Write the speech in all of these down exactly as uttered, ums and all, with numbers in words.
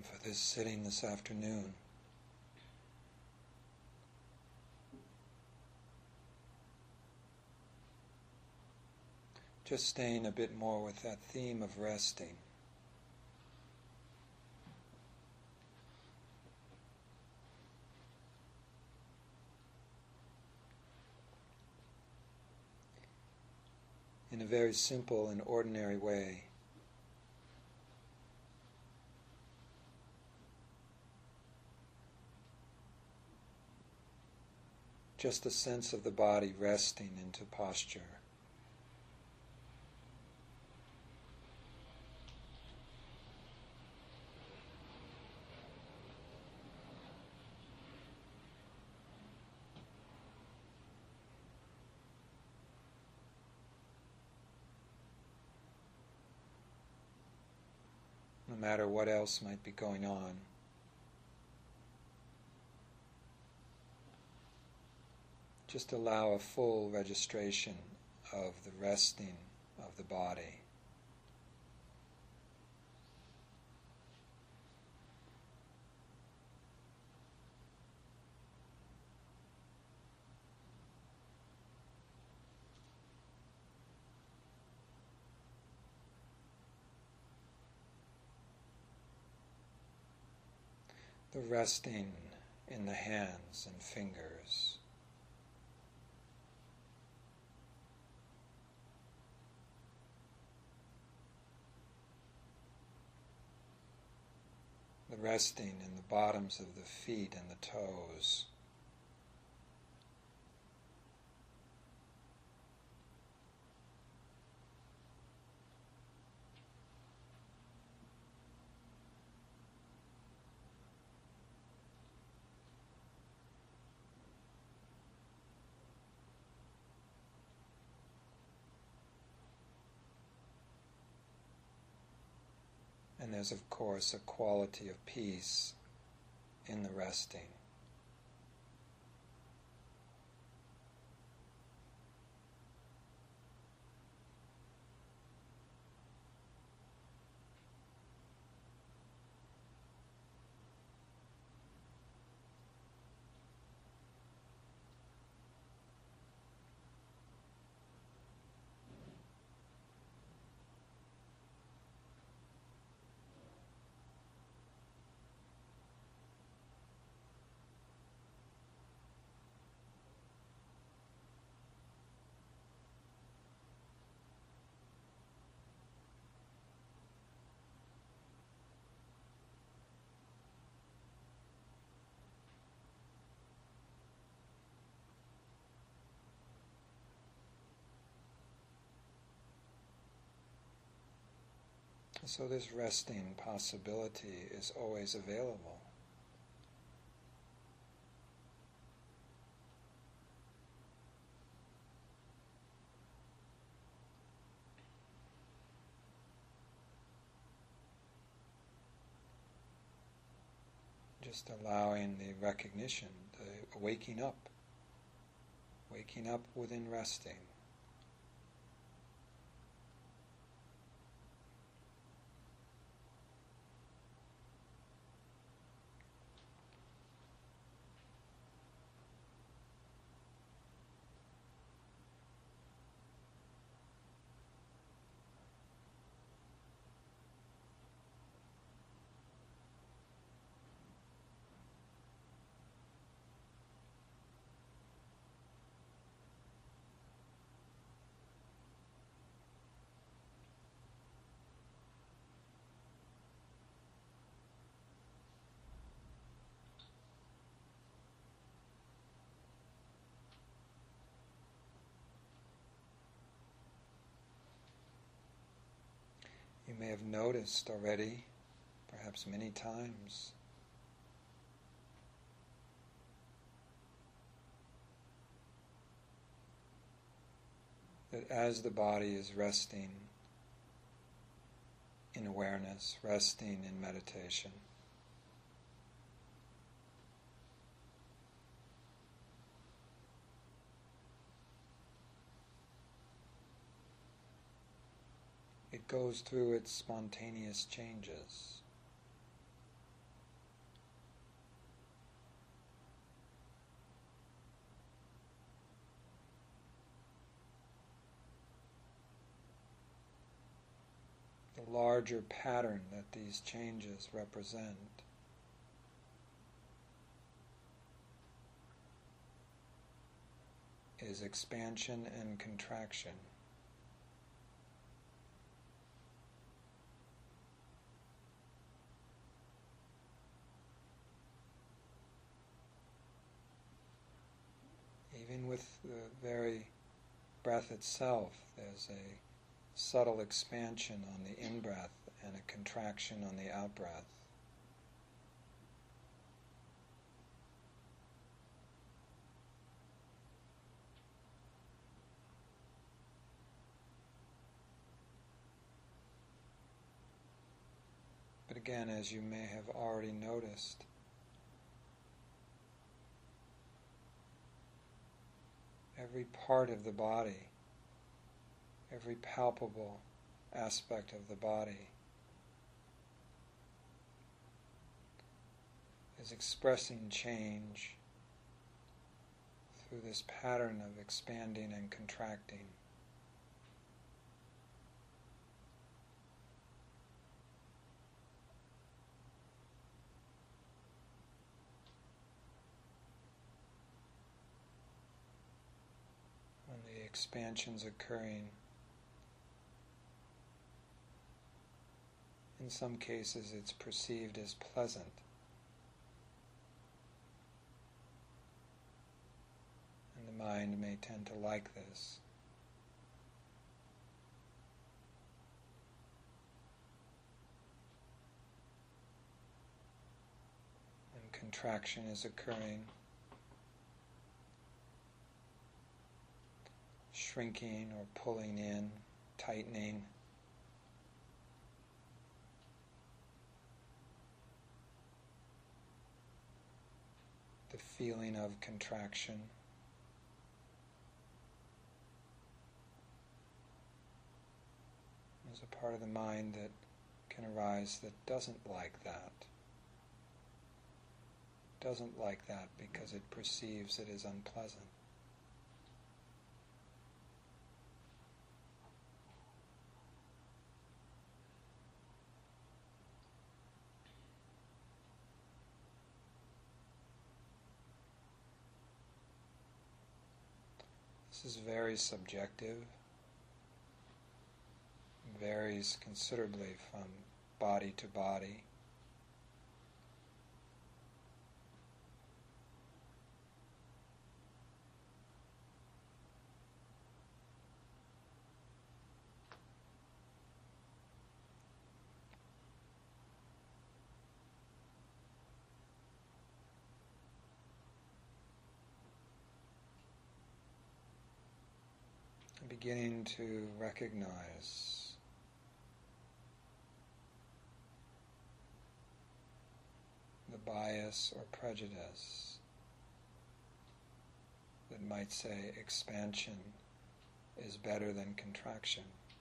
for this sitting this afternoon. Just staying a bit more with that theme of resting. In a very simple and ordinary way. Just a sense of the body resting into posture. No matter what else might be going on. Just allow a full registration of the resting of the body. The resting in the hands and fingers. The resting in the bottoms of the feet and the toes. And there's, of course, a quality of peace in the resting. So this resting possibility is always available. Just allowing the recognition, the waking up, waking up within resting. You may have noticed already, perhaps many times, that as the body is resting in awareness, resting in meditation, it goes through its spontaneous changes. the larger pattern that these changes represent is expansion and contraction. Even with the very breath itself, there's a subtle expansion on the in-breath and a contraction on the out-breath. But again, as you may have already noticed, every part of the body, every palpable aspect of the body is expressing change through this pattern of expanding and contracting. When the expansion's occurring, in some cases it's perceived as pleasant. And the mind may tend to like this. When contraction is occurring, shrinking or pulling in, tightening, the feeling of contraction. There's a part of the mind that can arise that doesn't like that. Doesn't like that because it perceives it as unpleasant. This is very subjective, varies considerably from body to body. Beginning to recognize the bias or prejudice that might say expansion is better than contraction.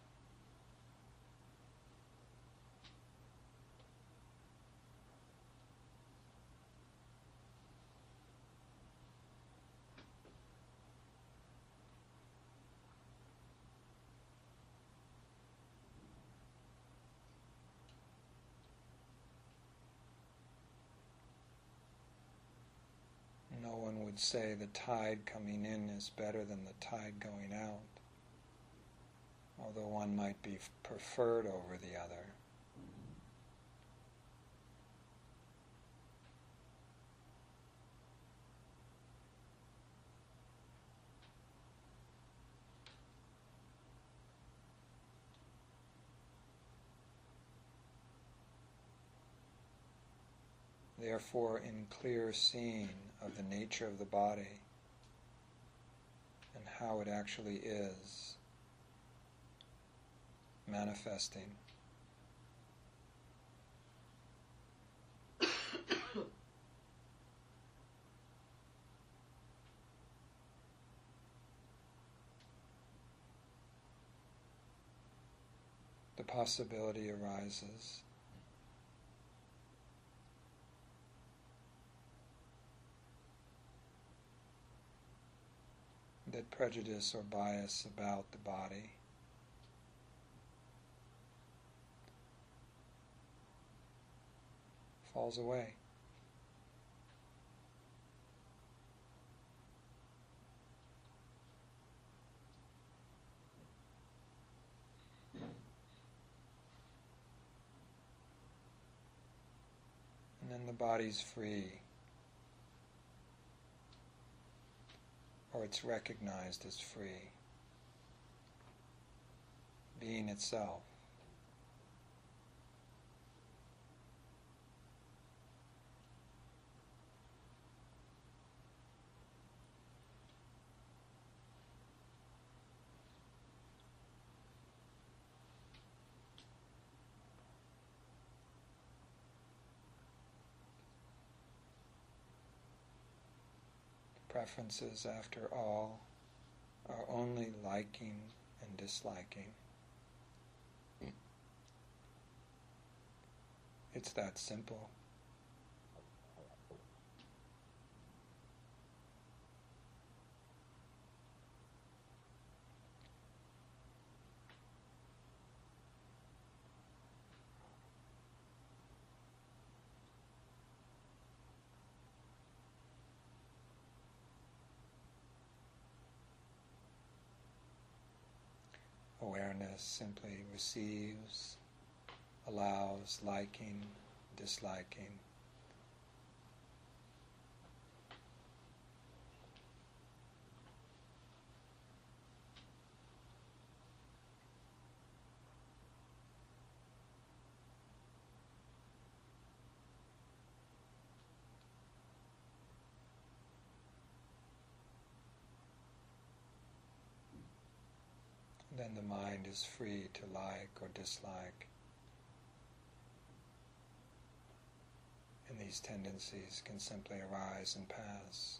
No one would say the tide coming in is better than the tide going out, although one might be preferred over the other. Therefore, in clear seeing of the nature of the body and how it actually is manifesting, the possibility arises that prejudice or bias about the body falls away. And then the body's free, or it's recognized as free, being itself. Preferences, after all, are only liking and disliking. It's that simple. Awareness simply receives, allows liking, disliking. Then the mind is free to like or dislike. And these tendencies can simply arise and pass.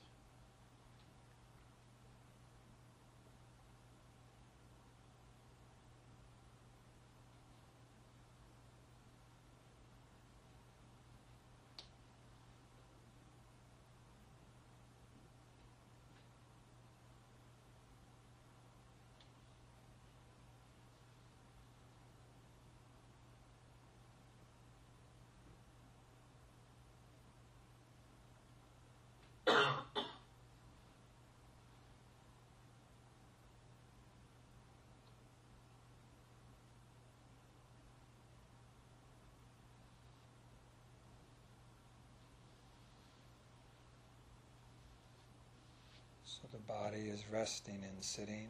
So the body is resting in sitting.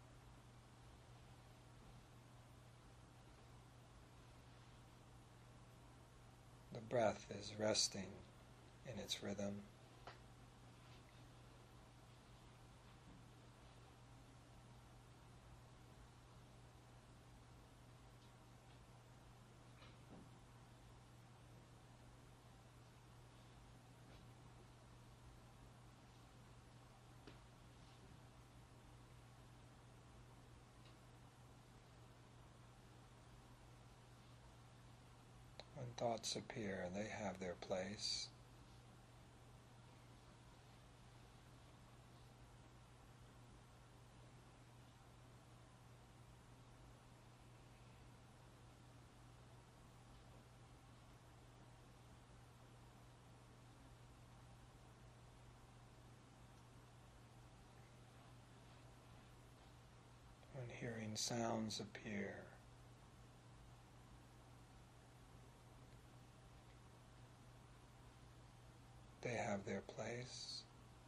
The breath is resting in its rhythm. When thoughts appear, they have their place. When hearing sounds appear, they have their place.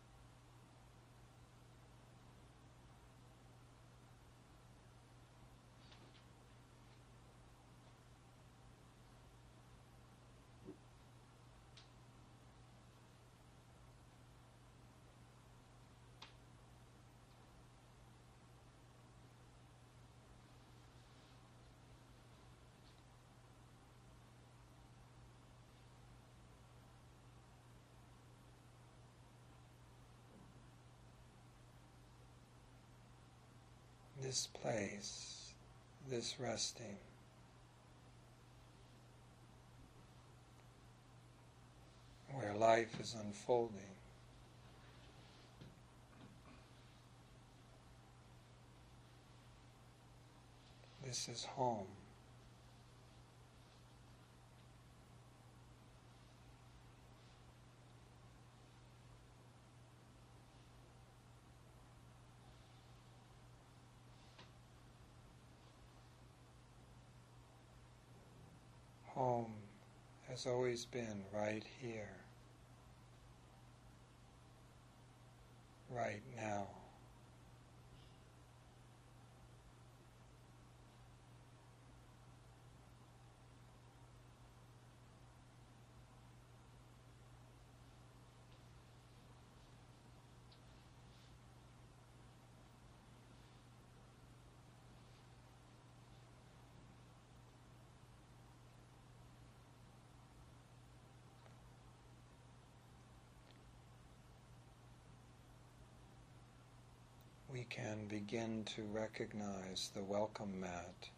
This place, this resting, where life is unfolding, this is home. Home has always been right here, right now. We can begin to recognize the welcome mat.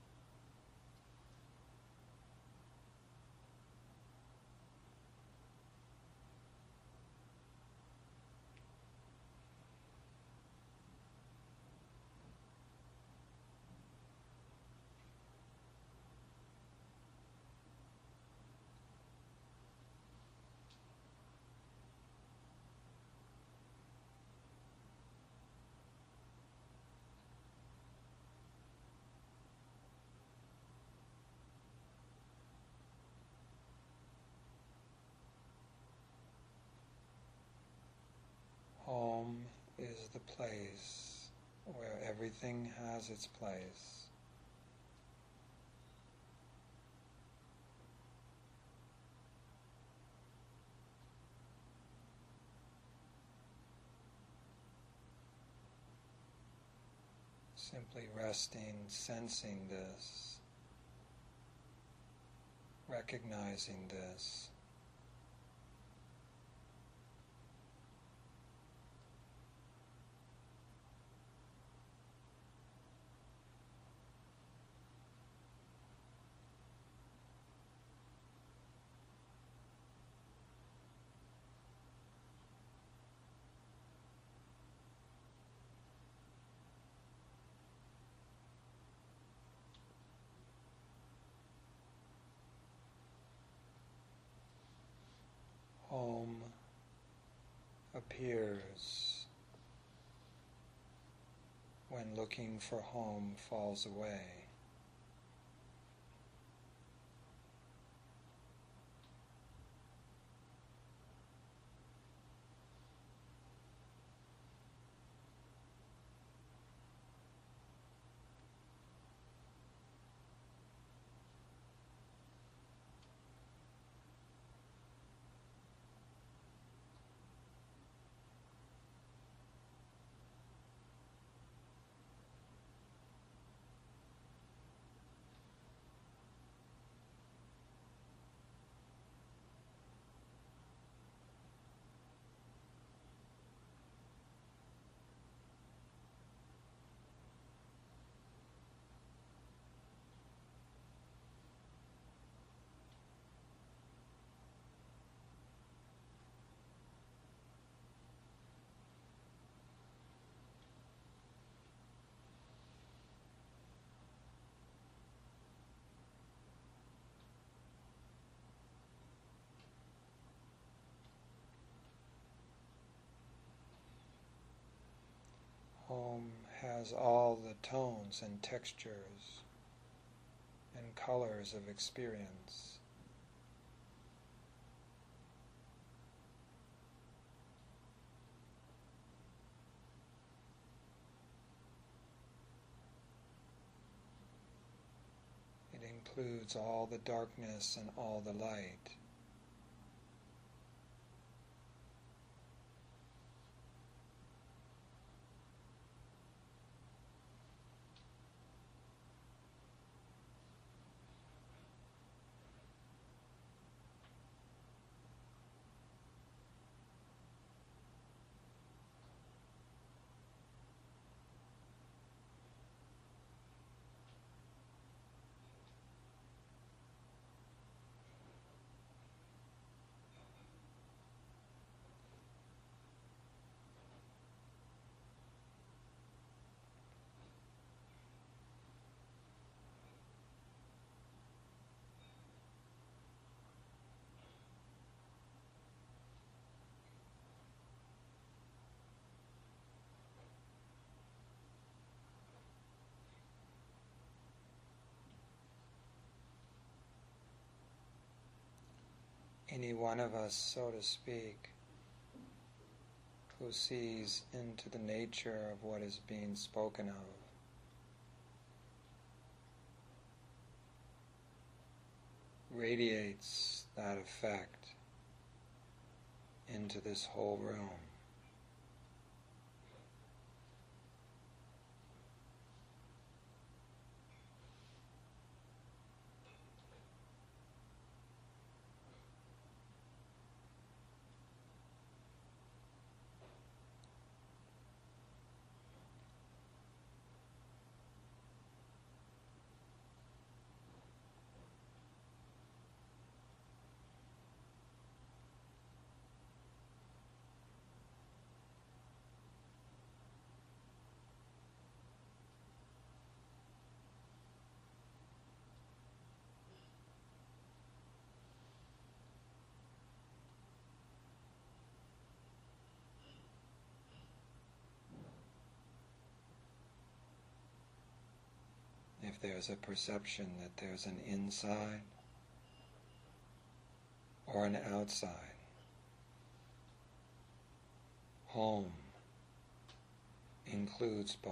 Home is the place where everything has its place. Simply resting, sensing this, recognizing this. Home appears when looking for home falls away. Home has all the tones and textures and colors of experience. It includes all the darkness and all the light. any one of us, so to speak, who sees into the nature of what is being spoken of, radiates that effect into this whole room. If there's a perception that there's an inside or an outside, home includes both.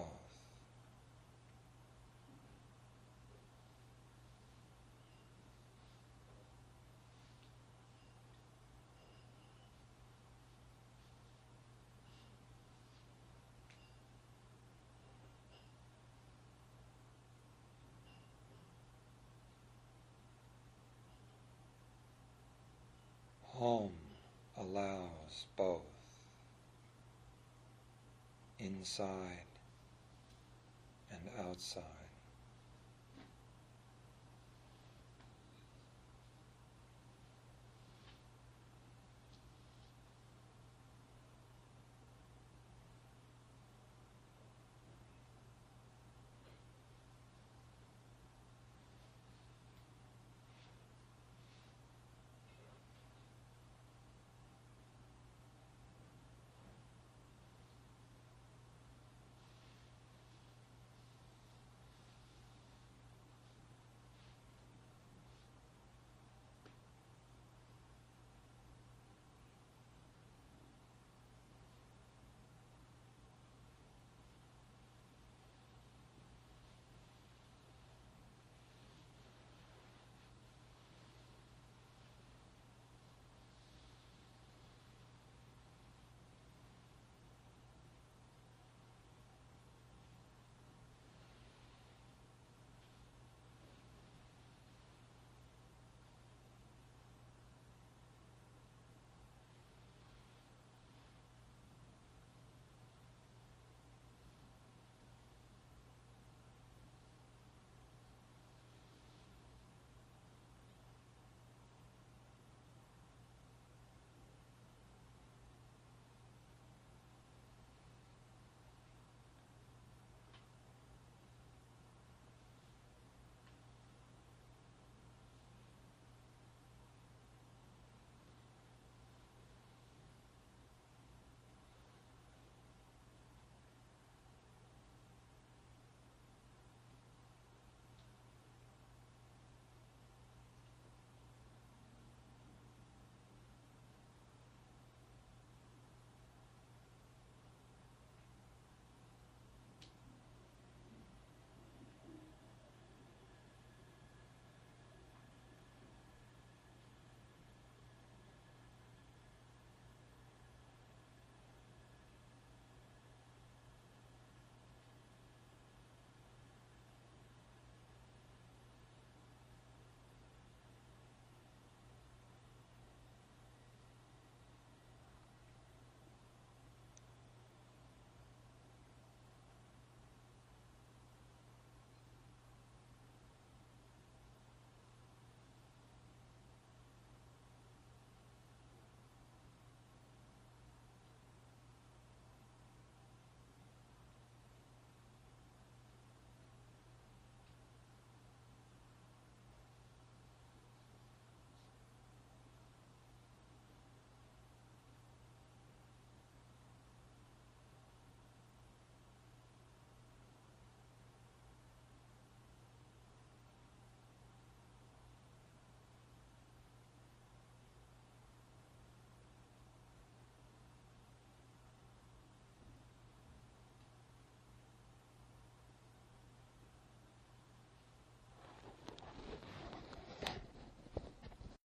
Home allows both inside and outside.